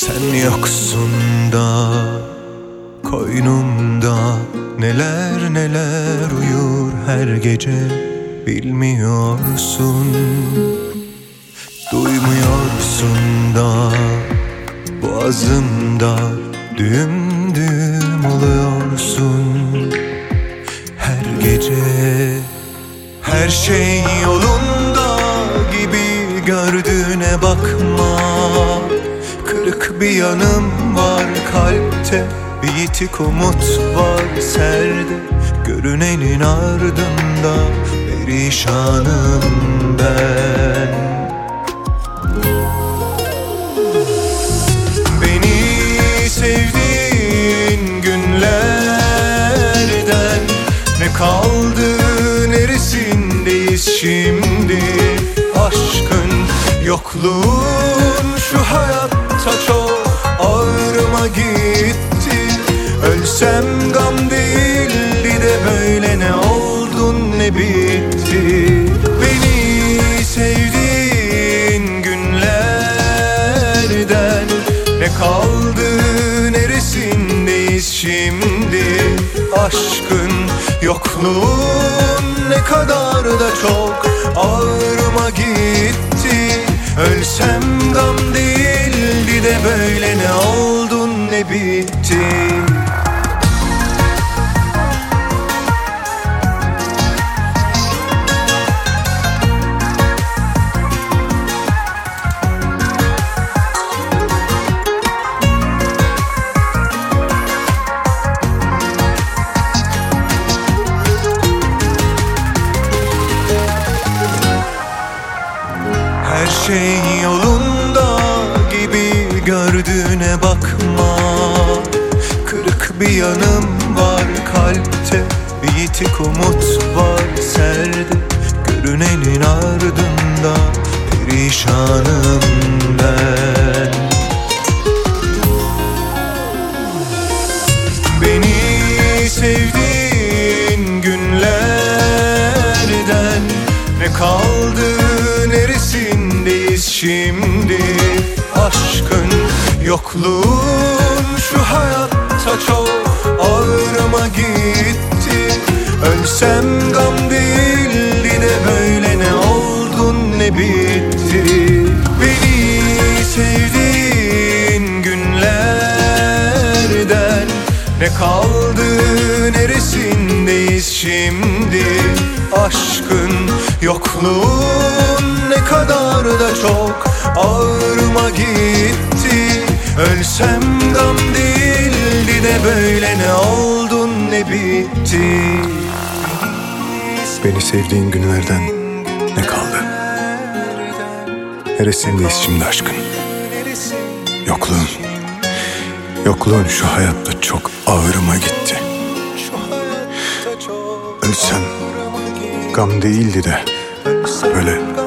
Sen yoksun da koynumda neler neler uyur her gece, bilmiyorsun. Duymuyorsun da boğazımda düğüm düğüm oluyorsun. Her gece her şey yolunda gibi gördüğüne bakma. Kırık bir yanım var kalpte, bir yitik umut var serde. Görünenin ardında perişanım ben. Beni sevdiğin günlerden ne kaldı, neresindeyiz şimdi? Aşkın, yokluğun şu hayatta çok ağrıma gitti. Ölsem gam değildi de böyle ne oldun ne bitti. Beni sevdiğin günlerden ne kaldı, neresindeyiz şimdi? Aşkın, yokluğun ne kadar da çok ağrıma gitti. Ölsem gam değildi de böyle ne oldun ne bitti. Her şey yolunda gibi gördüğüne bakma. Kırık bir yanım var kalpte, bir yitik umut var serde. Görünenin ardında perişanım ben. Beni sevdiğin günlerden ne kaldı, neresindeyiz şimdi? Aşkın, yokluğun şu hayatta çok ağrıma gitti. Ölsem gam değildi de böyle ne oldun ne bitti. Beni sevdiğin günlerden ne kaldı, neresindeyiz şimdi? Aşkın, yokluğun ne kadar da çok ağrıma gitti. Ölsem gam değildi de böyle ne oldun ne bitti. Beni sevdiğin günlerden ne kaldı? Neresindeyiz şimdi aşkın? Yokluğun şu hayatta çok ağrıma gitti. Ölsem gam değildi de böyle